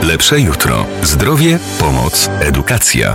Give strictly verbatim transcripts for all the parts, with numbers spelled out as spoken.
Lepsze jutro. Zdrowie, pomoc, edukacja.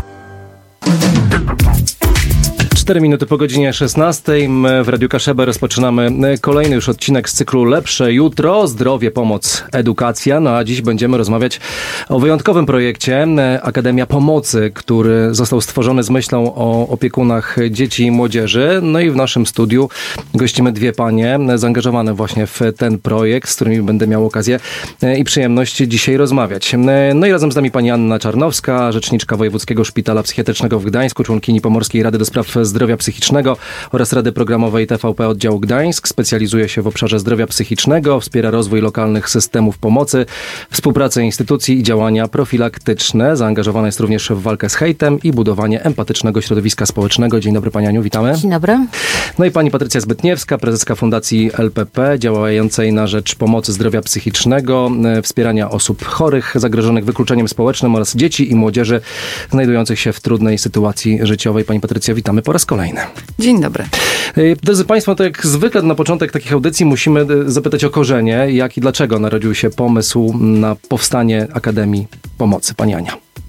cztery minuty po godzinie szesnastej. My w Radiu Kaszebę rozpoczynamy kolejny już odcinek z cyklu Lepsze jutro. Zdrowie, pomoc, edukacja. No a dziś będziemy rozmawiać o wyjątkowym projekcie Akademia Pomocy, który został stworzony z myślą o opiekunach dzieci i młodzieży. No i w naszym studiu gościmy dwie panie zaangażowane właśnie w ten projekt, z którymi będę miał okazję i przyjemność dzisiaj rozmawiać. No i razem z nami pani Anna Czarnowska, rzeczniczka Wojewódzkiego Szpitala Psychiatrycznego w Gdańsku, członkini Pomorskiej Rady do Spraw Zdrowia Psychicznego oraz Rady Programowej T V P Oddziału Gdańsk. Specjalizuje się w obszarze zdrowia psychicznego, wspiera rozwój lokalnych systemów pomocy, współpracę instytucji i działania profilaktyczne. Zaangażowana jest również w walkę z hejtem i budowanie empatycznego środowiska społecznego. Dzień dobry pani Aniu, witamy. Dzień dobry. No i pani Patrycja Zbytniewska, prezeska Fundacji L P P, działającej na rzecz pomocy zdrowia psychicznego, wspierania osób chorych, zagrożonych wykluczeniem społecznym oraz dzieci i młodzieży znajdujących się w trudnej sytuacji życiowej. Pani Patrycja, witamy po raz kolejny. Dzień dobry. Drodzy Państwo, to jak zwykle na początek takich audycji musimy zapytać o korzenie, jak i dlaczego narodził się pomysł na powstanie Akademii Pomocy. Pani Ania.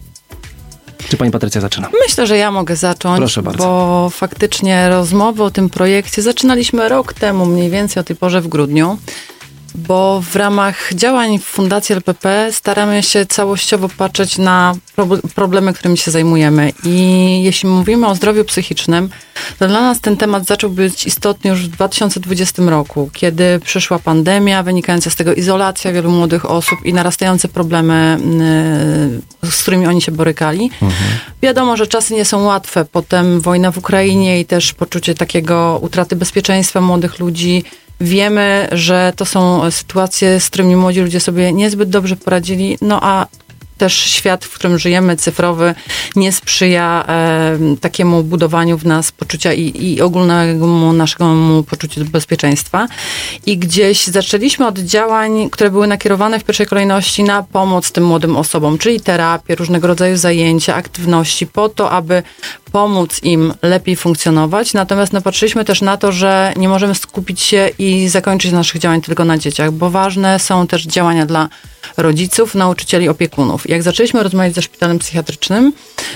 Czy pani Patrycja zaczyna? Myślę, że ja mogę zacząć. Proszę bardzo. Bo faktycznie rozmowy o tym projekcie zaczynaliśmy rok temu, mniej więcej o tej porze w grudniu. Bo w ramach działań Fundacji L P P staramy się całościowo patrzeć na problemy, którymi się zajmujemy. I jeśli mówimy o zdrowiu psychicznym, to dla nas ten temat zaczął być istotny już w dwa tysiące dwudziestym roku, kiedy przyszła pandemia, wynikająca z tego izolacja wielu młodych osób i narastające problemy, z którymi oni się borykali. Mhm. Wiadomo, że czasy nie są łatwe. Potem wojna w Ukrainie i też poczucie takiego utraty bezpieczeństwa młodych ludzi. Wiemy, że to są sytuacje, z którymi młodzi ludzie sobie niezbyt dobrze poradzili, no a też świat, w którym żyjemy, cyfrowy, nie sprzyja e, takiemu budowaniu w nas poczucia i, i ogólnemu naszemu poczuciu bezpieczeństwa. I gdzieś zaczęliśmy od działań, które były nakierowane w pierwszej kolejności na pomoc tym młodym osobom, czyli terapię, różnego rodzaju zajęcia, aktywności, po to, aby pomóc im lepiej funkcjonować. Natomiast no, patrzyliśmy też na to, że nie możemy skupić się i zakończyć naszych działań tylko na dzieciach, bo ważne są też działania dla rodziców, nauczycieli, opiekunów. Jak zaczęliśmy rozmawiać ze szpitalem psychiatrycznym,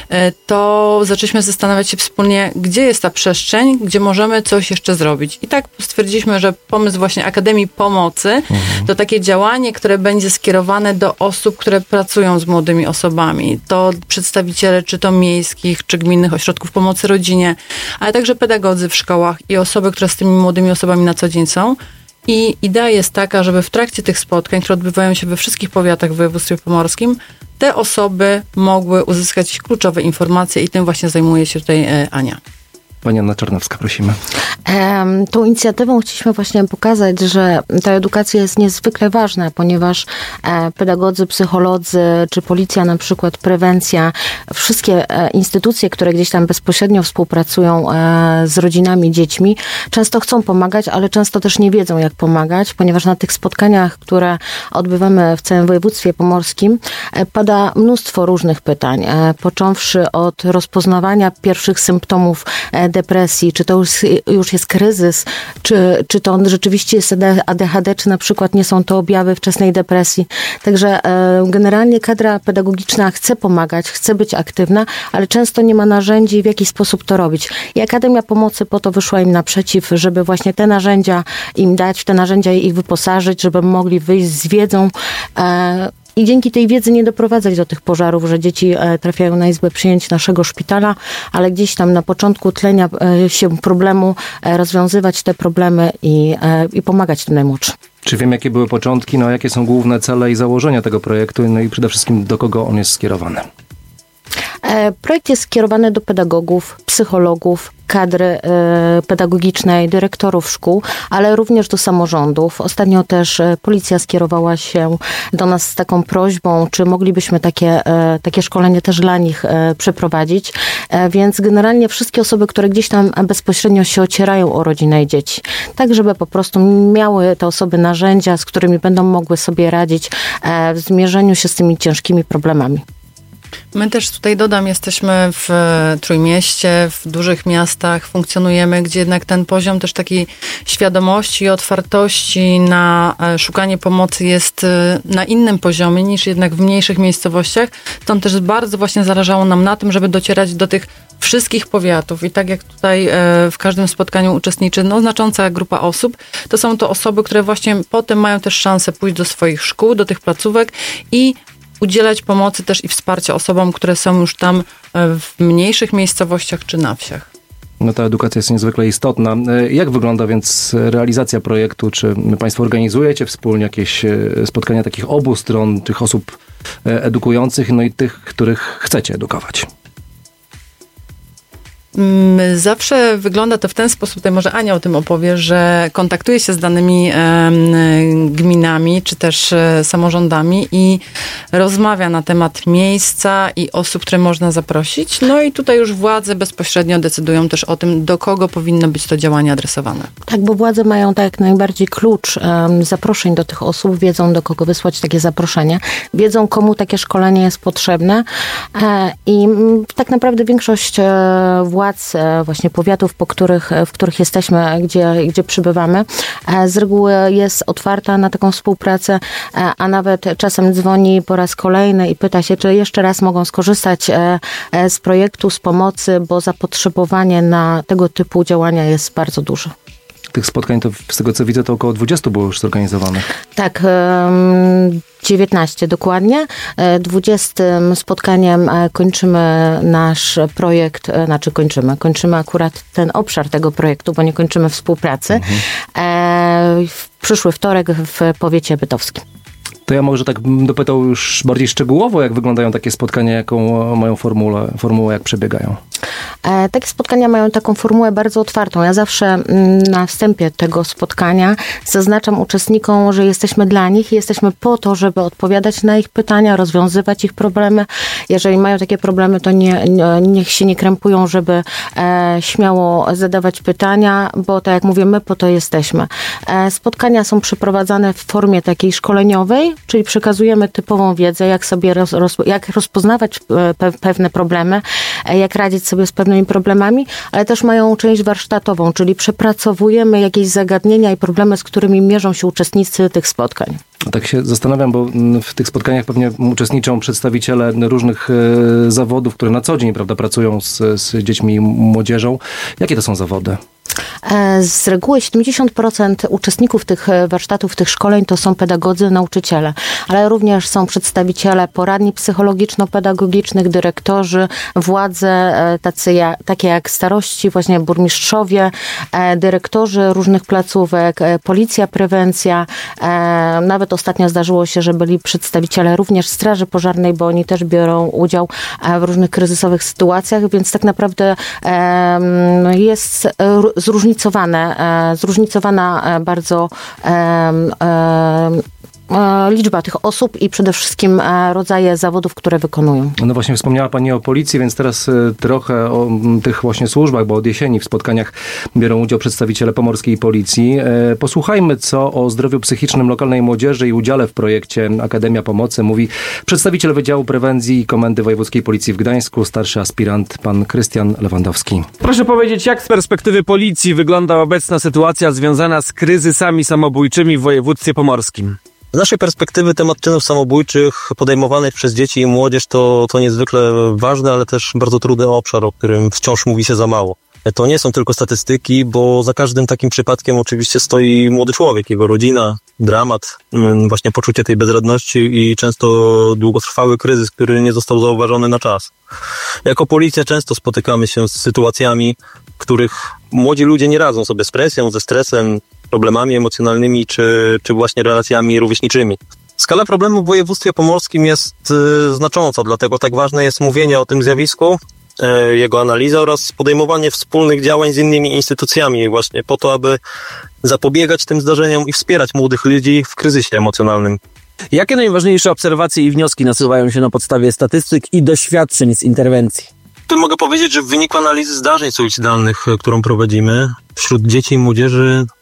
to zaczęliśmy zastanawiać się wspólnie, gdzie jest ta przestrzeń, gdzie możemy coś jeszcze zrobić. I tak stwierdziliśmy, że pomysł właśnie Akademii Pomocy mhm. to takie działanie, które będzie skierowane do osób, które pracują z młodymi osobami. To przedstawiciele czy to miejskich, czy gminnych ośrodków pomocy rodzinie, ale także pedagodzy w szkołach i osoby, które z tymi młodymi osobami na co dzień są. I idea jest taka, żeby w trakcie tych spotkań, które odbywają się we wszystkich powiatach w województwie pomorskim, te osoby mogły uzyskać kluczowe informacje i tym właśnie zajmuje się tutaj Ania. Pani Anna Czarnowska, prosimy. Um, tą inicjatywą chcieliśmy właśnie pokazać, że ta edukacja jest niezwykle ważna, ponieważ e, pedagodzy, psycholodzy, czy policja na przykład, prewencja, wszystkie e, instytucje, które gdzieś tam bezpośrednio współpracują e, z rodzinami, dziećmi, często chcą pomagać, ale często też nie wiedzą, jak pomagać, ponieważ na tych spotkaniach, które odbywamy w całym województwie pomorskim, e, pada mnóstwo różnych pytań, e, począwszy od rozpoznawania pierwszych symptomów e, depresji, czy to już, już jest kryzys, czy, czy to rzeczywiście jest A D H D, czy na przykład nie są to objawy wczesnej depresji. Także e, generalnie kadra pedagogiczna chce pomagać, chce być aktywna, ale często nie ma narzędzi, w jaki sposób to robić. I Akademia Pomocy po to wyszła im naprzeciw, żeby właśnie te narzędzia im dać, w te narzędzia ich wyposażyć, żeby mogli wyjść z wiedzą, e, i dzięki tej wiedzy nie doprowadzać do tych pożarów, że dzieci trafiają na izbę przyjęć naszego szpitala, ale gdzieś tam na początku tlenia się problemu rozwiązywać te problemy i, i pomagać tym najmłodszym. Czy wiem, jakie były początki, no jakie są główne cele i założenia tego projektu, no i przede wszystkim do kogo on jest skierowany? Projekt jest skierowany do pedagogów, psychologów, kadry pedagogicznej, dyrektorów szkół, ale również do samorządów. Ostatnio też policja skierowała się do nas z taką prośbą, czy moglibyśmy takie, takie szkolenie też dla nich przeprowadzić. Więc generalnie wszystkie osoby, które gdzieś tam bezpośrednio się ocierają o rodzinę i dzieci, tak żeby po prostu miały te osoby narzędzia, z którymi będą mogły sobie radzić w zmierzeniu się z tymi ciężkimi problemami. My też tutaj dodam, jesteśmy w Trójmieście, w dużych miastach funkcjonujemy, gdzie jednak ten poziom też takiej świadomości i otwartości na szukanie pomocy jest na innym poziomie niż jednak w mniejszych miejscowościach. Stąd też bardzo właśnie zależało nam na tym, żeby docierać do tych wszystkich powiatów i tak jak tutaj w każdym spotkaniu uczestniczy no, znacząca grupa osób, to są to osoby, które właśnie potem mają też szansę pójść do swoich szkół, do tych placówek i udzielać pomocy też i wsparcia osobom, które są już tam w mniejszych miejscowościach czy na wsiach. No ta edukacja jest niezwykle istotna. Jak wygląda więc realizacja projektu? Czy państwo organizujecie wspólnie jakieś spotkania takich obu stron, tych osób edukujących, no i tych, których chcecie edukować? Zawsze wygląda to w ten sposób, tutaj może Ania o tym opowie, że kontaktuje się z danymi e, gminami, czy też e, samorządami i rozmawia na temat miejsca i osób, które można zaprosić. No i tutaj już władze bezpośrednio decydują też o tym, do kogo powinno być to działanie adresowane. Tak, bo władze mają tak jak najbardziej klucz um, zaproszeń do tych osób, wiedzą do kogo wysłać takie zaproszenie, wiedzą komu takie szkolenie jest potrzebne e, i m, tak naprawdę większość e, władz władz właśnie powiatów, po których, w których jesteśmy, gdzie, gdzie przybywamy, z reguły jest otwarta na taką współpracę, a nawet czasem dzwoni po raz kolejny i pyta się, czy jeszcze raz mogą skorzystać z projektu, z pomocy, bo zapotrzebowanie na tego typu działania jest bardzo duże. Tych spotkań to z tego co widzę to około dwadzieścia było już zorganizowanych. Tak, dziewiętnaście dokładnie. dwudziestym spotkaniem kończymy nasz projekt, znaczy kończymy, kończymy akurat ten obszar tego projektu, bo nie kończymy współpracy. Mhm. W przyszły wtorek w powiecie bytowskim. To ja może tak bym dopytał już bardziej szczegółowo, jak wyglądają takie spotkania, jaką mają formułę, formułę jak przebiegają. E, takie spotkania mają taką formułę bardzo otwartą. Ja zawsze m, na wstępie tego spotkania zaznaczam uczestnikom, że jesteśmy dla nich i jesteśmy po to, żeby odpowiadać na ich pytania, rozwiązywać ich problemy. Jeżeli mają takie problemy, to nie, nie, niech się nie krępują, żeby e, śmiało zadawać pytania, bo tak jak mówię, my po to jesteśmy. E, spotkania są przeprowadzane w formie takiej szkoleniowej, czyli przekazujemy typową wiedzę, jak sobie roz, roz, jak rozpoznawać pe, pewne problemy, jak radzić sobie z pewnymi problemami, ale też mają część warsztatową, czyli przepracowujemy jakieś zagadnienia i problemy, z którymi mierzą się uczestnicy tych spotkań. Tak się zastanawiam, bo w tych spotkaniach pewnie uczestniczą przedstawiciele różnych zawodów, które na co dzień, prawda, pracują z, z dziećmi i młodzieżą. Jakie to są zawody? Z reguły siedemdziesiąt procent uczestników tych warsztatów, tych szkoleń to są pedagodzy, nauczyciele, ale również są przedstawiciele poradni psychologiczno-pedagogicznych, dyrektorzy, władze tacy jak, takie jak starości, właśnie burmistrzowie, dyrektorzy różnych placówek, policja, prewencja. Nawet ostatnio zdarzyło się, że byli przedstawiciele również Straży Pożarnej, bo oni też biorą udział w różnych kryzysowych sytuacjach, więc tak naprawdę jest zróżnicowane, zróżnicowana bardzo liczba tych osób i przede wszystkim rodzaje zawodów, które wykonują. No właśnie wspomniała Pani o policji, więc teraz trochę o tych właśnie służbach, bo od jesieni w spotkaniach biorą udział przedstawiciele pomorskiej policji. Posłuchajmy, co o zdrowiu psychicznym lokalnej młodzieży i udziale w projekcie Akademia Pomocy mówi przedstawiciel Wydziału Prewencji i Komendy Wojewódzkiej Policji w Gdańsku, starszy aspirant pan Krystian Lewandowski. Proszę powiedzieć, jak z perspektywy policji wygląda obecna sytuacja związana z kryzysami samobójczymi w województwie pomorskim? Z naszej perspektywy temat czynów samobójczych podejmowanych przez dzieci i młodzież to, to niezwykle ważny, ale też bardzo trudny obszar, o którym wciąż mówi się za mało. To nie są tylko statystyki, bo za każdym takim przypadkiem oczywiście stoi młody człowiek, jego rodzina, dramat, właśnie poczucie tej bezradności i często długotrwały kryzys, który nie został zauważony na czas. Jako policja często spotykamy się z sytuacjami, w których młodzi ludzie nie radzą sobie z presją, ze stresem, problemami emocjonalnymi czy, czy właśnie relacjami rówieśniczymi. Skala problemu w województwie pomorskim jest y, znacząca, dlatego tak ważne jest mówienie o tym zjawisku, y, jego analiza oraz podejmowanie wspólnych działań z innymi instytucjami właśnie po to, aby zapobiegać tym zdarzeniom i wspierać młodych ludzi w kryzysie emocjonalnym. Jakie najważniejsze obserwacje i wnioski nasuwają się na podstawie statystyk i doświadczeń z interwencji? Tu mogę powiedzieć, że w wyniku analizy zdarzeń suicydalnych, którą prowadzimy, wśród dzieci i młodzieży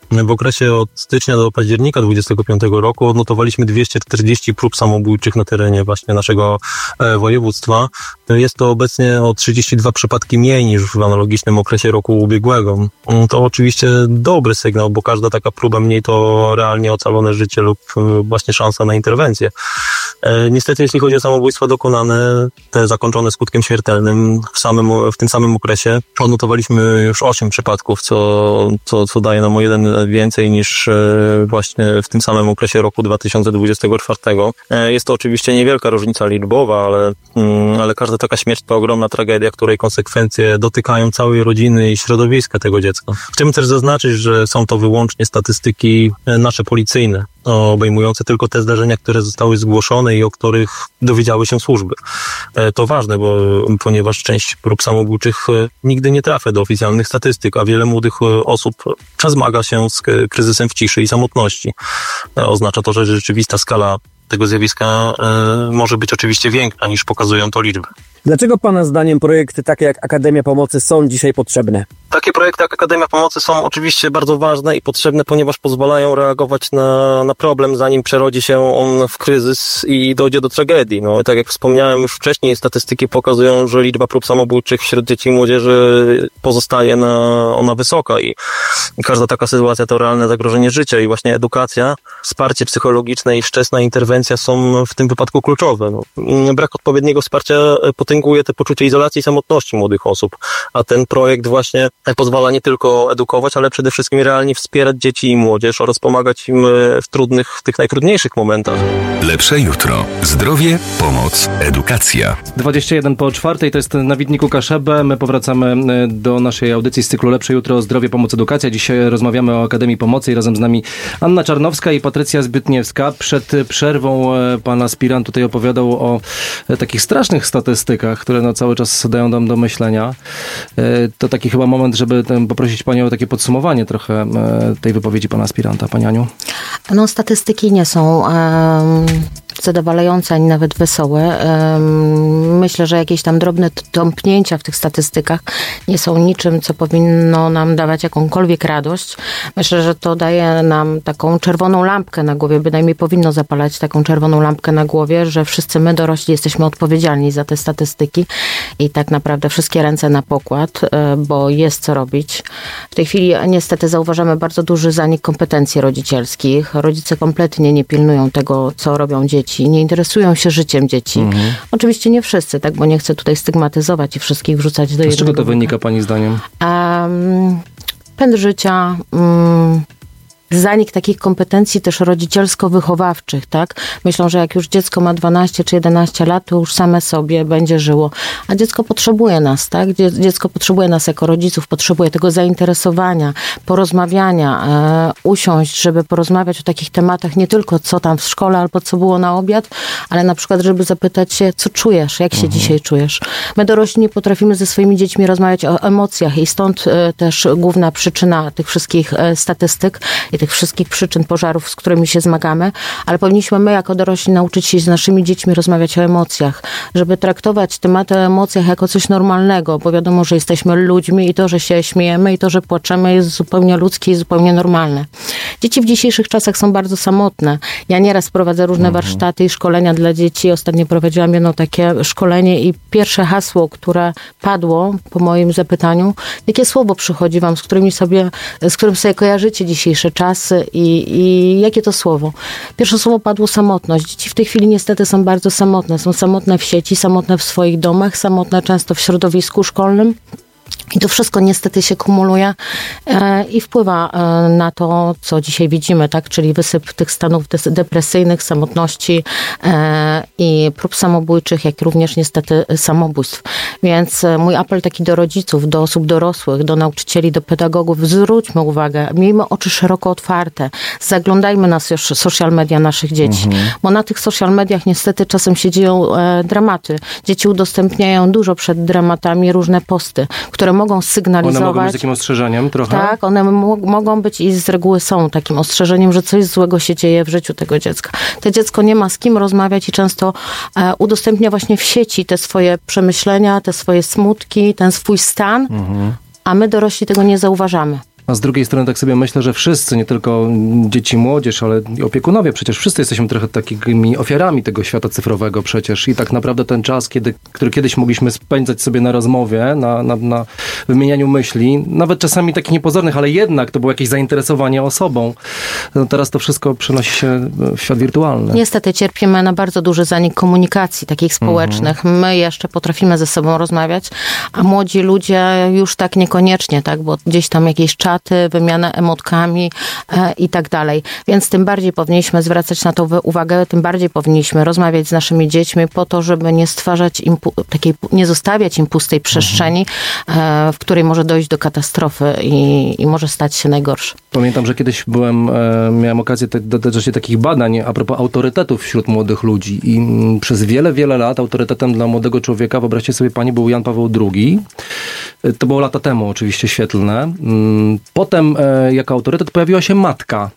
W okresie od stycznia do października dwudziestego piątego roku odnotowaliśmy dwieście czterdzieści prób samobójczych na terenie właśnie naszego województwa. Jest to obecnie o trzydzieści dwa przypadki mniej niż w analogicznym okresie roku ubiegłego. To oczywiście dobry sygnał, bo każda taka próba mniej to realnie ocalone życie lub właśnie szansa na interwencję. Niestety, jeśli chodzi o samobójstwa dokonane, te zakończone skutkiem śmiertelnym, w samym, w tym samym okresie odnotowaliśmy już osiem przypadków, co, co, co daje nam o jeden więcej niż właśnie w tym samym okresie roku dwa tysiące dwudziestego czwartego. Jest to oczywiście niewielka różnica liczbowa, ale, ale każda taka śmierć to ogromna tragedia, której konsekwencje dotykają całej rodziny i środowiska tego dziecka. Chciałbym też zaznaczyć, że są to wyłącznie statystyki nasze policyjne, obejmujące tylko te zdarzenia, które zostały zgłoszone i o których dowiedziały się służby. To ważne, bo ponieważ część prób samobójczych nigdy nie trafia do oficjalnych statystyk, a wiele młodych osób zmaga się z kryzysem w ciszy i samotności. Oznacza to, że rzeczywista skala tego zjawiska y, może być oczywiście większa niż pokazują to liczby. Dlaczego Pana zdaniem projekty takie jak Akademia Pomocy są dzisiaj potrzebne? Takie projekty jak Akademia Pomocy są oczywiście bardzo ważne i potrzebne, ponieważ pozwalają reagować na, na problem, zanim przerodzi się on w kryzys i dojdzie do tragedii. No, tak jak wspomniałem już wcześniej, statystyki pokazują, że liczba prób samobójczych wśród dzieci i młodzieży pozostaje na, ona wysoka i każda taka sytuacja to realne zagrożenie życia i właśnie edukacja, wsparcie psychologiczne i wczesna interwencja są w tym wypadku kluczowe. No, brak odpowiedniego wsparcia potęguje te poczucie izolacji i samotności młodych osób, a ten projekt właśnie pozwala nie tylko edukować, ale przede wszystkim realnie wspierać dzieci i młodzież oraz pomagać im w trudnych, w tych najtrudniejszych momentach. Lepsze jutro. Zdrowie, pomoc, edukacja. dwadzieścia jeden po czwartej to jest na Widniku Kaszebę. My powracamy do naszej audycji z cyklu Lepsze jutro. Zdrowie, pomoc, edukacja. Dzisiaj rozmawiamy o Akademii Pomocy i razem z nami Anna Czarnowska i Patrycja Zbytniewska. Przed przerwą pan aspirant tutaj opowiadał o takich strasznych statystykach, które no cały czas dają nam do myślenia. To taki chyba moment, żeby poprosić panią o takie podsumowanie trochę tej wypowiedzi pana aspiranta. Pani Aniu? No, statystyki nie są um, zadowalające, ani nawet wesołe. Um, myślę, że jakieś tam drobne tąpnięcia w tych statystykach nie są niczym, co powinno nam dawać jakąkolwiek radość. Myślę, że to daje nam taką czerwoną lampkę na głowie, bynajmniej powinno zapalać taką czerwoną lampkę na głowie, że wszyscy my dorośli jesteśmy odpowiedzialni za te statystyki i tak naprawdę wszystkie ręce na pokład, bo jest co robić. W tej chwili niestety zauważamy bardzo duży zanik kompetencji rodzicielskich. Rodzice kompletnie nie pilnują tego, co robią dzieci, nie interesują się życiem dzieci. Mhm. Oczywiście nie wszyscy, tak, bo nie chcę tutaj stygmatyzować i wszystkich wrzucać do jednego. Z czego to wynika pani zdaniem? Um, pęd życia, um, zanik takich kompetencji też rodzicielsko-wychowawczych, tak? Myślą, że jak już dziecko ma dwanaście czy jedenaście lat, to już same sobie będzie żyło. A dziecko potrzebuje nas, tak? Dziecko potrzebuje nas jako rodziców, potrzebuje tego zainteresowania, porozmawiania, e, usiąść, żeby porozmawiać o takich tematach, nie tylko co tam w szkole albo co było na obiad, ale na przykład, żeby zapytać się, co czujesz, jak się mhm. dzisiaj czujesz. My dorośli nie potrafimy ze swoimi dziećmi rozmawiać o emocjach i stąd e, też główna przyczyna tych wszystkich e, statystyk i tych wszystkich przyczyn pożarów, z którymi się zmagamy, ale powinniśmy my jako dorośli nauczyć się z naszymi dziećmi rozmawiać o emocjach, żeby traktować tematy o emocjach jako coś normalnego, bo wiadomo, że jesteśmy ludźmi i to, że się śmiejemy i to, że płaczemy jest zupełnie ludzkie i zupełnie normalne. Dzieci w dzisiejszych czasach są bardzo samotne. Ja nieraz prowadzę różne mhm. warsztaty i szkolenia dla dzieci. Ostatnio prowadziłam jedno takie szkolenie i pierwsze hasło, które padło po moim zapytaniu, jakie słowo przychodzi wam, z którymi sobie, z którym sobie kojarzycie dzisiejsze czasy i, i jakie to słowo? Pierwsze słowo padło samotność. Dzieci w tej chwili niestety są bardzo samotne. Są samotne w sieci, samotne w swoich domach, samotne często w środowisku szkolnym. I to wszystko niestety się kumuluje e, i wpływa e, na to, co dzisiaj widzimy, tak? Czyli wysyp tych stanów depresyjnych, samotności e, i prób samobójczych, jak również niestety samobójstw. Więc e, mój apel taki do rodziców, do osób dorosłych, do nauczycieli, do pedagogów, zwróćmy uwagę, miejmy oczy szeroko otwarte, zaglądajmy na social media naszych dzieci, mhm. bo na tych social mediach niestety czasem się dzieją e, dramaty. Dzieci udostępniają dużo przed dramatami różne posty, które mogą sygnalizować. One mogą być takim ostrzeżeniem trochę? Tak, one mo- mogą być i z reguły są takim ostrzeżeniem, że coś złego się dzieje w życiu tego dziecka. To dziecko nie ma z kim rozmawiać i często e, udostępnia właśnie w sieci te swoje przemyślenia, te swoje smutki, ten swój stan, mhm. a my dorośli tego nie zauważamy. A z drugiej strony tak sobie myślę, że wszyscy, nie tylko dzieci, młodzież, ale i opiekunowie, przecież wszyscy jesteśmy trochę takimi ofiarami tego świata cyfrowego przecież i tak naprawdę ten czas, kiedy, który kiedyś mogliśmy spędzać sobie na rozmowie, na, na, na wymienianiu myśli, nawet czasami takich niepozornych, ale jednak to było jakieś zainteresowanie osobą. No teraz to wszystko przenosi się w świat wirtualny. Niestety cierpimy na bardzo duży zanik komunikacji takich społecznych. Mhm. My jeszcze potrafimy ze sobą rozmawiać, a młodzi ludzie już tak niekoniecznie, tak, bo gdzieś tam jakieś czaty, wymiana emotkami e, i tak dalej. Więc tym bardziej powinniśmy zwracać na to uwagę, tym bardziej powinniśmy rozmawiać z naszymi dziećmi po to, żeby nie stwarzać im takiej, nie zostawiać im pustej przestrzeni, mhm. e, w której może dojść do katastrofy i, i może stać się najgorsze. Pamiętam, że kiedyś byłem, e, miałem okazję te, dotyczyć się takich badań a propos autorytetów wśród młodych ludzi i m, przez wiele, wiele lat autorytetem dla młodego człowieka, wyobraźcie sobie pani, był Jan Paweł drugi. To było lata temu oczywiście świetlne. Potem e, jako autorytet pojawiła się matka.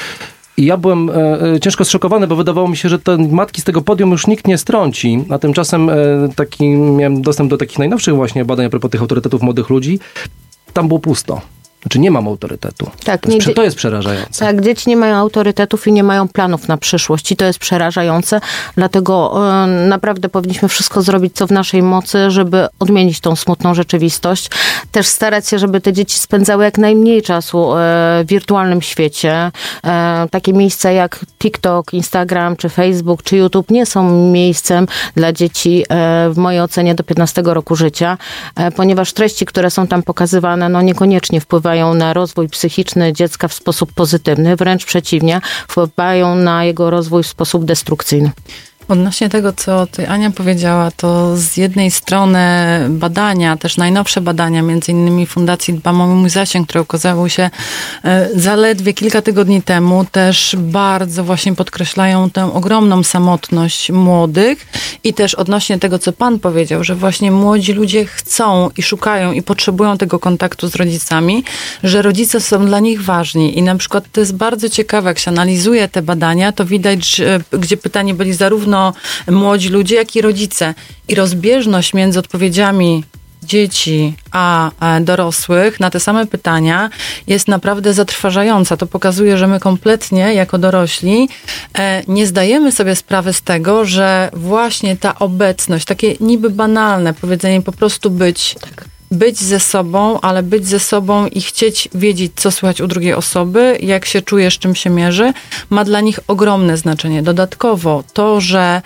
I ja byłem e, ciężko zszokowany, bo wydawało mi się, że te matki z tego podium już nikt nie strąci. A tymczasem e, taki, miałem dostęp do takich najnowszych właśnie badań a propos tych autorytetów młodych ludzi. Tam było pusto. Znaczy nie mam autorytetu. Tak, to, jest, nie, to jest przerażające. Tak, dzieci nie mają autorytetów i nie mają planów na przyszłość i to jest przerażające. Dlatego e, naprawdę powinniśmy wszystko zrobić, co w naszej mocy, żeby odmienić tą smutną rzeczywistość. Też starać się, żeby te dzieci spędzały jak najmniej czasu e, w wirtualnym świecie. E, takie miejsca jak TikTok, Instagram, czy Facebook, czy YouTube nie są miejscem dla dzieci e, w mojej ocenie do piętnastego roku życia, e, ponieważ treści, które są tam pokazywane, no niekoniecznie wpływają na rozwój psychiczny dziecka w sposób pozytywny, wręcz przeciwnie, wpływają na jego rozwój w sposób destrukcyjny. Odnośnie tego, co ty, Ania, powiedziała, to z jednej strony badania, też najnowsze badania, między innymi Fundacji Dbam o mój zasięg, które ukazały się zaledwie kilka tygodni temu, też bardzo właśnie podkreślają tę ogromną samotność młodych i też odnośnie tego, co pan powiedział, że właśnie młodzi ludzie chcą i szukają i potrzebują tego kontaktu z rodzicami, że rodzice są dla nich ważni i na przykład to jest bardzo ciekawe, jak się analizuje te badania, to widać, że, gdzie pytani byli zarówno młodzi ludzie, jak i rodzice. I rozbieżność między odpowiedziami dzieci a dorosłych na te same pytania jest naprawdę zatrważająca. To pokazuje, że my kompletnie jako dorośli nie zdajemy sobie sprawy z tego, że właśnie ta obecność, takie niby banalne powiedzenie po prostu być... Tak. Być ze sobą, ale być ze sobą i chcieć wiedzieć, co słychać u drugiej osoby, jak się czuje, z czym się mierzy, ma dla nich ogromne znaczenie. Dodatkowo to, że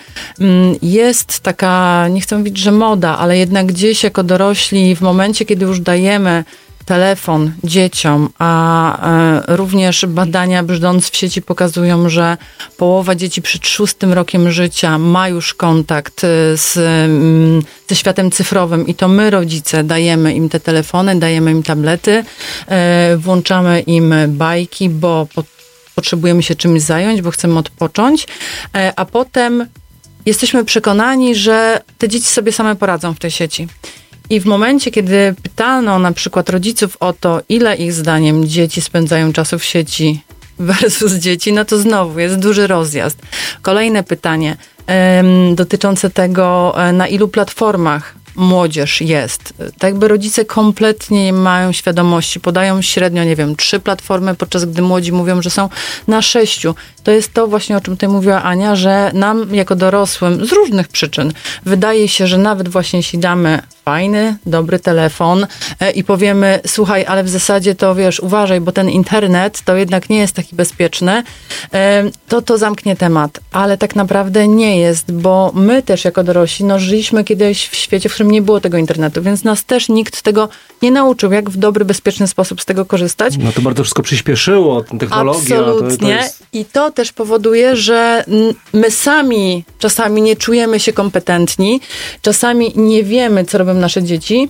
jest taka, nie chcę mówić, że moda, ale jednak gdzieś jako dorośli w momencie, kiedy już dajemy telefon dzieciom, a e, również badania brzdąc w sieci pokazują, że połowa dzieci przed szóstym rokiem życia ma już kontakt z, m, ze światem cyfrowym i to my, rodzice, dajemy im te telefony, dajemy im tablety, e, włączamy im bajki, bo po, potrzebujemy się czymś zająć, bo chcemy odpocząć, e, a potem jesteśmy przekonani, że te dzieci sobie same poradzą w tej sieci. I w momencie, kiedy pytano na przykład rodziców o to, ile ich zdaniem dzieci spędzają czasu w sieci versus dzieci, no to znowu jest duży rozjazd. Kolejne pytanie um, dotyczące tego, na ilu platformach młodzież jest. Tak jakby rodzice kompletnie nie mają świadomości. Podają średnio, nie wiem, trzy platformy, podczas gdy młodzi mówią, że są na sześciu. To jest to właśnie, o czym tutaj mówiła Ania, że nam jako dorosłym z różnych przyczyn wydaje się, że nawet właśnie jeśli damy fajny, dobry telefon e, i powiemy, słuchaj, ale w zasadzie to wiesz, uważaj, bo ten internet to jednak nie jest taki bezpieczny, e, to to zamknie temat. Ale tak naprawdę nie jest, bo my też jako dorośli, no żyliśmy kiedyś w świecie, w którym nie było tego internetu, więc nas też nikt tego nie nauczył, jak w dobry, bezpieczny sposób z tego korzystać. No to bardzo wszystko przyspieszyło, technologia. Absolutnie. To, to jest... I to też powoduje, że my sami czasami nie czujemy się kompetentni, czasami nie wiemy, co robią nasze dzieci,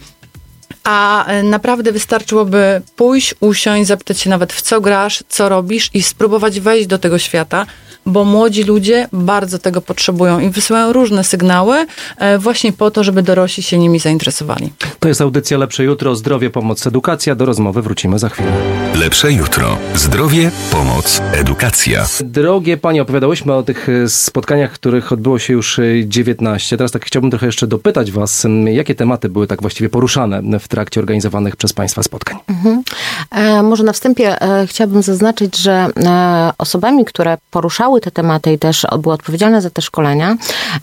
a naprawdę wystarczyłoby pójść, usiąść, zapytać się nawet, w co grasz, co robisz i spróbować wejść do tego świata, bo młodzi ludzie bardzo tego potrzebują i wysyłają różne sygnały właśnie po to, żeby dorośli się nimi zainteresowali. To jest audycja Lepsze Jutro, Zdrowie, Pomoc, Edukacja. Do rozmowy wrócimy za chwilę. Lepsze Jutro, Zdrowie, Pomoc, Edukacja. Drogie panie, opowiadałyśmy o tych spotkaniach, których odbyło się już dziewiętnaście. Teraz tak chciałbym trochę jeszcze dopytać was, jakie tematy były tak właściwie poruszane w trakcie organizowanych przez państwa spotkań? Mhm. E, może na wstępie e, chciałabym zaznaczyć, że e, osobami, które poruszały te tematy i też były odpowiedzialne za te szkolenia,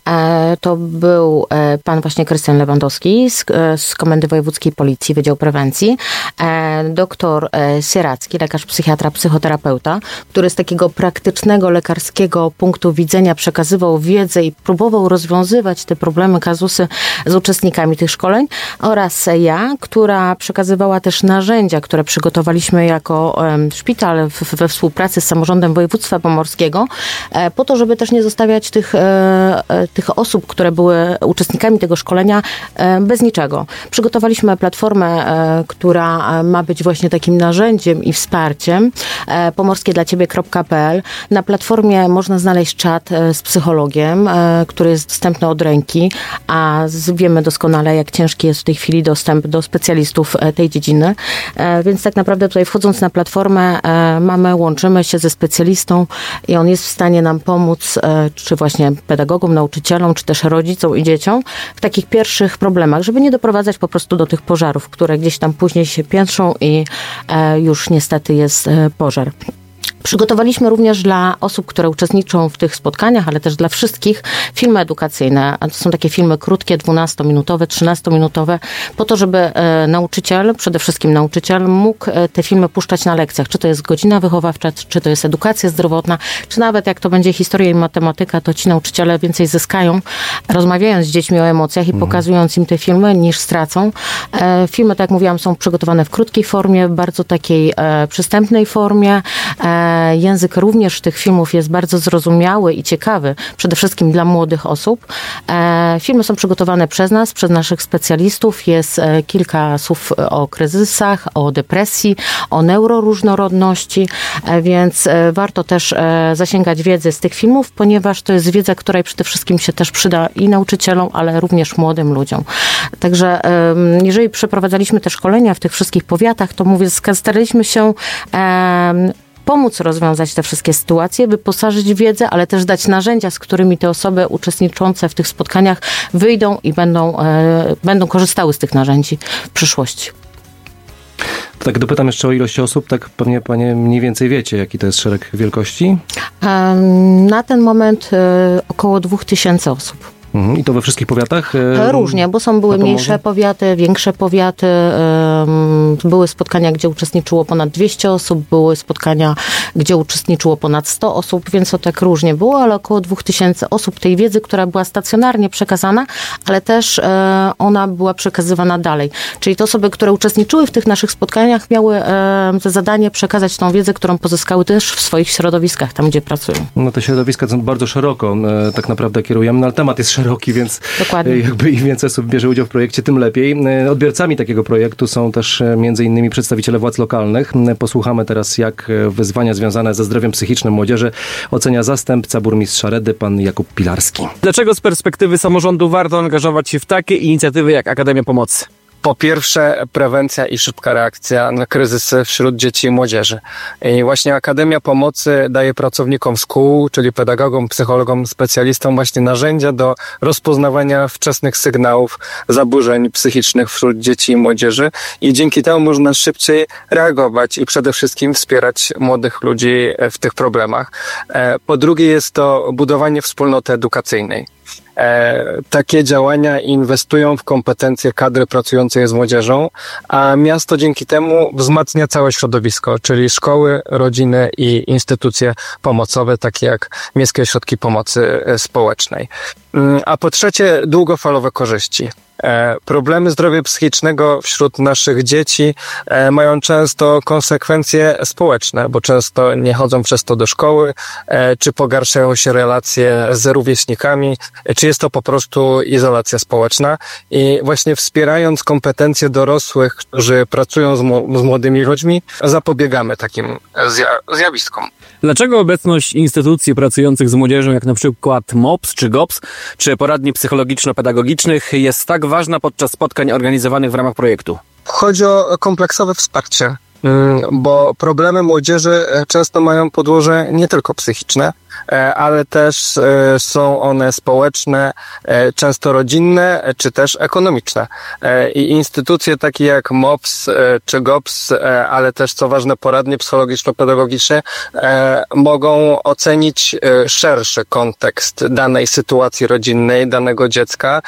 e, to był e, pan właśnie Krystian Lewandowski z, e, z Komendy Wojewódzkiej Policji, Wydział Prewencji, e, doktor e, Sieracki, lekarz psychiatra, psychoterapeuta, który z takiego praktycznego, lekarskiego punktu widzenia przekazywał wiedzę i próbował rozwiązywać te problemy, kazusy z uczestnikami tych szkoleń, oraz ja, która przekazywała też narzędzia, które przygotowaliśmy jako um, szpital w, we współpracy z samorządem województwa pomorskiego, e, po to, żeby też nie zostawiać tych, e, tych osób, które były uczestnikami tego szkolenia e, bez niczego. Przygotowaliśmy platformę, e, która ma być właśnie takim narzędziem i wsparciem, e, pomorskie dla ciebie kropka pe el. Na platformie można znaleźć czat e, z psychologiem, e, który jest dostępny od ręki, a z, wiemy doskonale, jak ciężki jest w tej chwili dostęp do specjalistów e, tej dziedziny. E, więc tak naprawdę tutaj wchodząc na platformę e, mamy, łączymy się ze specjalistą i on jest w stanie nam pomóc, e, czy właśnie pedagogom, nauczycielom, czy też rodzicom i dzieciom w takich pierwszych problemach, żeby nie doprowadzać po prostu do tych pożarów, które gdzieś tam później się piętrzą i e, już niestety jest e, pożar. Przygotowaliśmy również dla osób, które uczestniczą w tych spotkaniach, ale też dla wszystkich filmy edukacyjne. To są takie filmy krótkie, dwunastominutowe, trzynastominutowe, po to, żeby e, nauczyciel, przede wszystkim nauczyciel, mógł e, te filmy puszczać na lekcjach. Czy to jest godzina wychowawcza, czy to jest edukacja zdrowotna, czy nawet jak to będzie historia i matematyka, to ci nauczyciele więcej zyskają, rozmawiając z dziećmi o emocjach i pokazując im te filmy, niż stracą. E, filmy, tak jak mówiłam, są przygotowane w krótkiej formie, w bardzo takiej e, przystępnej formie. E, Język również tych filmów jest bardzo zrozumiały i ciekawy, przede wszystkim dla młodych osób. E, filmy są przygotowane przez nas, przez naszych specjalistów. Jest e, kilka słów o kryzysach, o depresji, o neuroróżnorodności, e, więc e, warto też e, zasięgać wiedzy z tych filmów, ponieważ to jest wiedza, która przede wszystkim się też przyda i nauczycielom, ale również młodym ludziom. Także e, jeżeli przeprowadzaliśmy te szkolenia w tych wszystkich powiatach, to mówię, staraliśmy się e, pomóc rozwiązać te wszystkie sytuacje, wyposażyć w wiedzę, ale też dać narzędzia, z którymi te osoby uczestniczące w tych spotkaniach wyjdą i będą, e, będą korzystały z tych narzędzi w przyszłości. Tak, dopytam jeszcze o ilość osób, tak pewnie panie mniej więcej wiecie, jaki to jest szereg wielkości? E, na ten moment e, około dwóch tysięcy osób. Mhm. I to we wszystkich powiatach? Różnie, bo są były mniejsze powiaty, większe powiaty. Były spotkania, gdzie uczestniczyło ponad dwieście osób, były spotkania, gdzie uczestniczyło ponad sto osób, więc to tak różnie było, ale około dwóch tysięcy osób tej wiedzy, która była stacjonarnie przekazana, ale też ona była przekazywana dalej. Czyli te osoby, które uczestniczyły w tych naszych spotkaniach, miały za zadanie przekazać tą wiedzę, którą pozyskały też w swoich środowiskach, tam gdzie pracują. No te środowiska są bardzo szeroko tak naprawdę kierujemy, no ale temat jest szeroki. Roki, więc dokładnie. Jakby im więcej osób bierze udział w projekcie, tym lepiej. Odbiorcami takiego projektu są też między innymi przedstawiciele władz lokalnych. Posłuchamy teraz, jak wyzwania związane ze zdrowiem psychicznym młodzieży ocenia zastępca burmistrza Redy, pan Jakub Pilarski. Dlaczego z perspektywy samorządu warto angażować się w takie inicjatywy jak Akademia Pomocy? Po pierwsze, prewencja i szybka reakcja na kryzysy wśród dzieci i młodzieży. I właśnie Akademia Pomocy daje pracownikom szkół, czyli pedagogom, psychologom, specjalistom właśnie narzędzia do rozpoznawania wczesnych sygnałów zaburzeń psychicznych wśród dzieci i młodzieży i dzięki temu można szybciej reagować i przede wszystkim wspierać młodych ludzi w tych problemach. Po drugie, jest to budowanie wspólnoty edukacyjnej. E, takie działania inwestują w kompetencje kadry pracującej z młodzieżą, a miasto dzięki temu wzmacnia całe środowisko, czyli szkoły, rodziny i instytucje pomocowe, takie jak Miejskie Ośrodki Pomocy Społecznej. A po trzecie, długofalowe korzyści. E, problemy zdrowia psychicznego wśród naszych dzieci e, mają często konsekwencje społeczne, bo często nie chodzą przez to do szkoły, e, czy pogarszają się relacje z rówieśnikami, e, czy jest to po prostu izolacja społeczna. I właśnie wspierając kompetencje dorosłych, którzy pracują z, mu- z młodymi ludźmi, zapobiegamy takim zja- zjawiskom. Dlaczego obecność instytucji pracujących z młodzieżą, jak na przykład M O P S czy G O P S, czy poradni psychologiczno-pedagogicznych jest tak ważna podczas spotkań organizowanych w ramach projektu? Chodzi o kompleksowe wsparcie, bo problemy młodzieży często mają podłoże nie tylko psychiczne, ale też są one społeczne, często rodzinne, czy też ekonomiczne. I instytucje takie jak M O P S czy G O P S, ale też, co ważne, poradnie psychologiczno-pedagogiczne mogą ocenić szerszy kontekst danej sytuacji rodzinnej, danego dziecka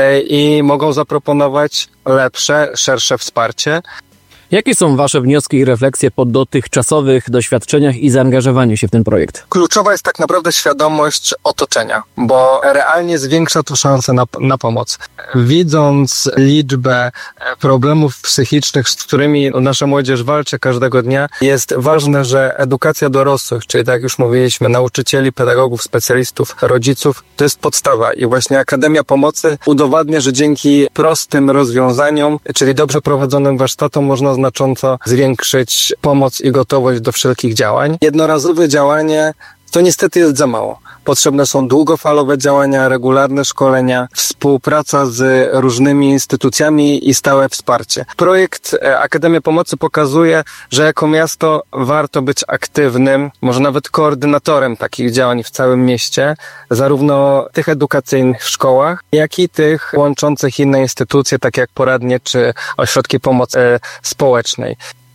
i mogą zaproponować lepsze, szersze wsparcie. Jakie są wasze wnioski i refleksje po dotychczasowych doświadczeniach i zaangażowaniu się w ten projekt? Kluczowa jest tak naprawdę świadomość otoczenia, bo realnie zwiększa to szanse na, na pomoc. Widząc liczbę problemów psychicznych, z którymi nasza młodzież walczy każdego dnia, jest ważne, że edukacja dorosłych, czyli tak jak już mówiliśmy, nauczycieli, pedagogów, specjalistów, rodziców, to jest podstawa i właśnie Akademia Pomocy udowadnia, że dzięki prostym rozwiązaniom, czyli dobrze prowadzonym warsztatom, można znacząco zwiększyć pomoc i gotowość do wszelkich działań. Jednorazowe działanie to niestety jest za mało. Potrzebne są długofalowe działania, regularne szkolenia, współpraca z różnymi instytucjami i stałe wsparcie. Projekt Akademia Pomocy pokazuje, że jako miasto warto być aktywnym, może nawet koordynatorem takich działań w całym mieście, zarówno tych edukacyjnych w szkołach, jak i tych łączących inne instytucje, takie jak poradnie czy ośrodki pomocy społecznej.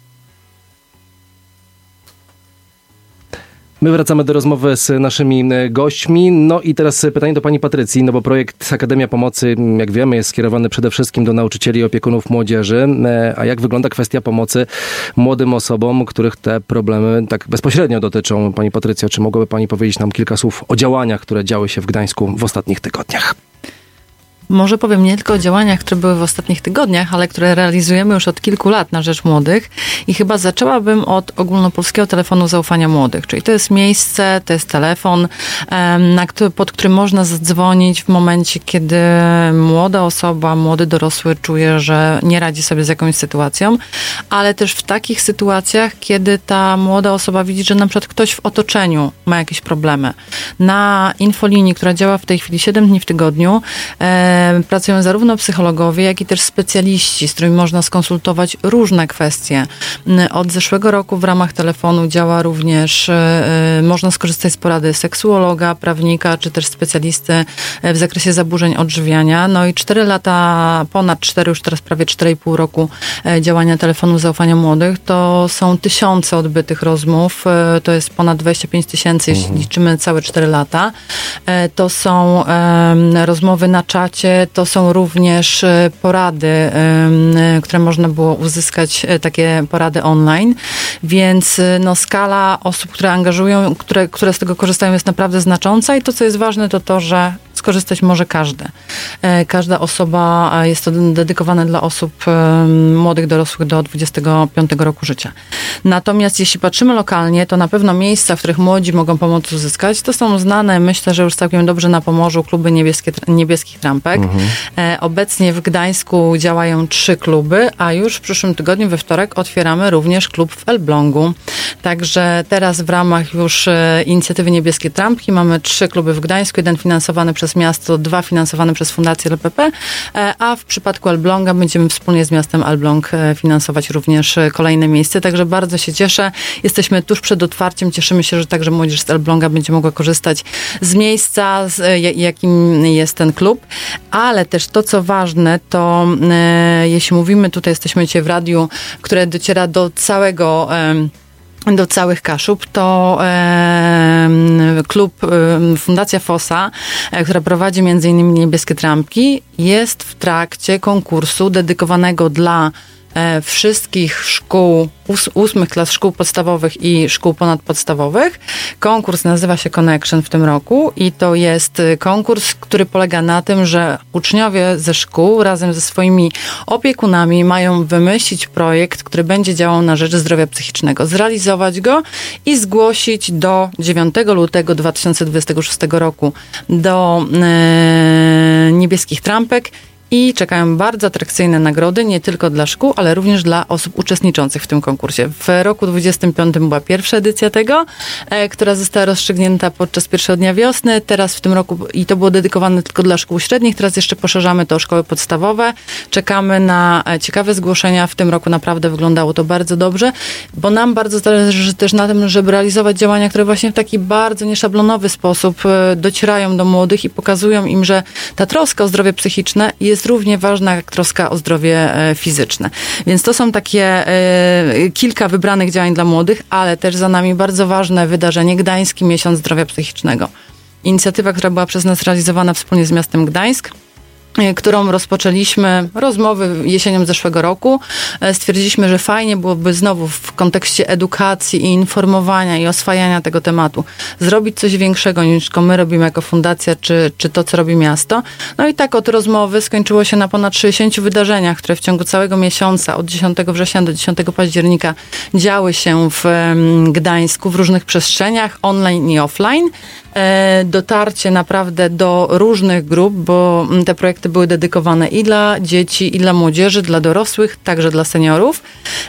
My wracamy do rozmowy z naszymi gośćmi. No i teraz pytanie do pani Patrycji, no bo projekt Akademia Pomocy, jak wiemy, jest skierowany przede wszystkim do nauczycieli i opiekunów młodzieży. A jak wygląda kwestia pomocy młodym osobom, których te problemy tak bezpośrednio dotyczą? Pani Patrycja, czy mogłaby pani powiedzieć nam kilka słów o działaniach, które działy się w Gdańsku w ostatnich tygodniach? Może powiem nie tylko o działaniach, które były w ostatnich tygodniach, ale które realizujemy już od kilku lat na rzecz młodych i chyba zaczęłabym od ogólnopolskiego telefonu zaufania młodych, czyli to jest miejsce, to jest telefon, na który, pod którym można zadzwonić w momencie, kiedy młoda osoba, młody dorosły czuje, że nie radzi sobie z jakąś sytuacją, ale też w takich sytuacjach, kiedy ta młoda osoba widzi, że na przykład ktoś w otoczeniu ma jakieś problemy. Na infolinii, która działa w tej chwili siedem dni w tygodniu, pracują zarówno psychologowie, jak i też specjaliści, z którymi można skonsultować różne kwestie. Od zeszłego roku w ramach telefonu działa również, można skorzystać z porady seksuologa, prawnika, czy też specjalisty w zakresie zaburzeń odżywiania. No i cztery lata, ponad cztery, już teraz prawie cztery i pół roku działania telefonu zaufania młodych, to są tysiące odbytych rozmów, to jest ponad dwadzieścia pięć tysięcy, jeśli mhm. liczymy całe cztery lata. To są rozmowy na czacie, to są również porady, które można było uzyskać, takie porady online, więc no, skala osób, które angażują, które, które z tego korzystają, jest naprawdę znacząca i to, co jest ważne, to to, że skorzystać może każdy. Każda osoba, jest to dedykowane dla osób młodych, dorosłych do dwudziestego piątego roku życia. Natomiast jeśli patrzymy lokalnie, to na pewno miejsca, w których młodzi mogą pomoc uzyskać, to są znane, myślę, że już całkiem dobrze na Pomorzu, kluby niebieskie, niebieskich trampek. Mhm. Obecnie w Gdańsku działają trzy kluby, a już w przyszłym tygodniu, we wtorek, otwieramy również klub w Elblągu. Także teraz w ramach już inicjatywy Niebieskie Trampki mamy trzy kluby w Gdańsku, jeden finansowany przez miasto, dwa finansowane przez Fundację L P P, a w przypadku Elbląga będziemy wspólnie z miastem Elbląg finansować również kolejne miejsce. Także bardzo się cieszę. Jesteśmy tuż przed otwarciem. Cieszymy się, że także młodzież z Elbląga będzie mogła korzystać z miejsca, z, jakim jest ten klub. Ale też to, co ważne, to e, jeśli mówimy, tutaj jesteśmy dzisiaj w radiu, które dociera do całego e, do całych Kaszub, to e, klub e, Fundacja Fossa, e, która prowadzi między innymi Niebieskie Trampki, jest w trakcie konkursu dedykowanego dla e, wszystkich szkół, ós, ósmych klas szkół podstawowych i szkół ponadpodstawowych. Konkurs nazywa się Connection w tym roku i to jest konkurs, który polega na tym, że uczniowie ze szkół razem ze swoimi opiekunami mają wymyślić projekt, który będzie działał na rzecz zdrowia psychicznego, zrealizować go i zgłosić do dziewiątego lutego dwa tysiące dwudziestego szóstego roku do e, Niebieskich Trampek i czekają bardzo atrakcyjne nagrody, nie tylko dla szkół, ale również dla osób uczestniczących w tym konkursie. W roku dwudziestym piątym była pierwsza edycja tego, e, która została rozstrzygnięta podczas pierwszego dnia wiosny. Teraz w tym roku, i to było dedykowane tylko dla szkół średnich, teraz jeszcze poszerzamy to o szkoły podstawowe. Czekamy na e, ciekawe zgłoszenia. W tym roku naprawdę wyglądało to bardzo dobrze, bo nam bardzo zależy też na tym, żeby realizować działania, które właśnie w taki bardzo nieszablonowy sposób e, docierają do młodych i pokazują im, że ta troska o zdrowie psychiczne jest równie ważna jak troska o zdrowie fizyczne. Więc to są takie e, kilka wybranych działań dla młodych, ale też za nami bardzo ważne wydarzenie Gdański Miesiąc Zdrowia Psychicznego. Inicjatywa, która była przez nas realizowana wspólnie z miastem Gdańsk, którą rozpoczęliśmy rozmowy jesienią zeszłego roku. Stwierdziliśmy, że fajnie byłoby znowu w kontekście edukacji i informowania i oswajania tego tematu zrobić coś większego niż to my robimy jako fundacja, czy, czy to, co robi miasto. No i tak od rozmowy skończyło się na ponad sześćdziesięciu wydarzeniach, które w ciągu całego miesiąca, od dziesiątego września do dziesiątego października działy się w Gdańsku w różnych przestrzeniach, online i offline. Dotarcie naprawdę do różnych grup, bo te projekty były dedykowane i dla dzieci, i dla młodzieży, dla dorosłych, także dla seniorów.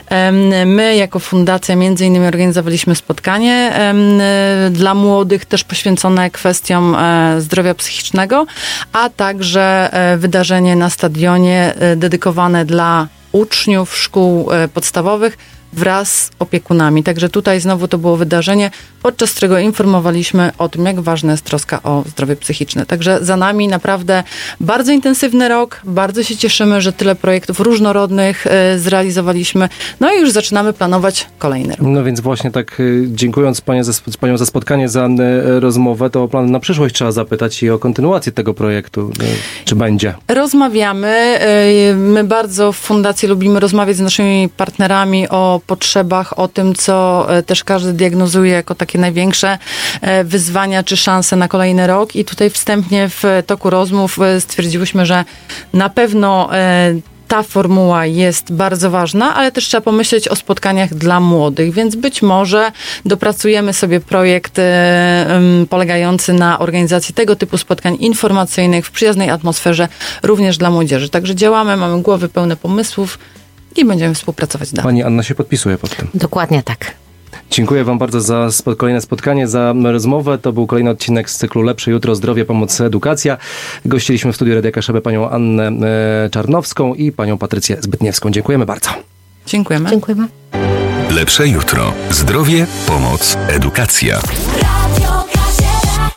My jako fundacja między innymi organizowaliśmy spotkanie dla młodych, też poświęcone kwestiom zdrowia psychicznego, a także wydarzenie na stadionie dedykowane dla uczniów szkół podstawowych wraz z opiekunami. Także tutaj znowu to było wydarzenie, podczas którego informowaliśmy o tym, jak ważna jest troska o zdrowie psychiczne. Także za nami naprawdę bardzo intensywny rok. Bardzo się cieszymy, że tyle projektów różnorodnych y, zrealizowaliśmy. No i już zaczynamy planować kolejny rok. No więc właśnie tak y, dziękując panie za, panią za spotkanie, za y, rozmowę, to o plan na przyszłość trzeba zapytać i o kontynuację tego projektu. Y, czy będzie? Rozmawiamy. Y, my bardzo w fundacji lubimy rozmawiać z naszymi partnerami o potrzebach, o tym, co też każdy diagnozuje jako takie największe wyzwania czy szanse na kolejny rok. I tutaj wstępnie w toku rozmów stwierdziłyśmy, że na pewno ta formuła jest bardzo ważna, ale też trzeba pomyśleć o spotkaniach dla młodych, więc być może dopracujemy sobie projekt um, polegający na organizacji tego typu spotkań informacyjnych w przyjaznej atmosferze również dla młodzieży. Także działamy, mamy głowy pełne pomysłów i będziemy współpracować dalej. Pani Anna się podpisuje pod tym. Dokładnie tak. Dziękuję wam bardzo za spo- kolejne spotkanie, za rozmowę. To był kolejny odcinek z cyklu Lepsze Jutro, Zdrowie, Pomoc, Edukacja. Gościliśmy w studiu Radia Kaszebę panią Annę e, Czarnowską i panią Patrycję Zbytniewską. Dziękujemy bardzo. Dziękujemy. Dziękujemy. Lepsze Jutro, Zdrowie, Pomoc, Edukacja.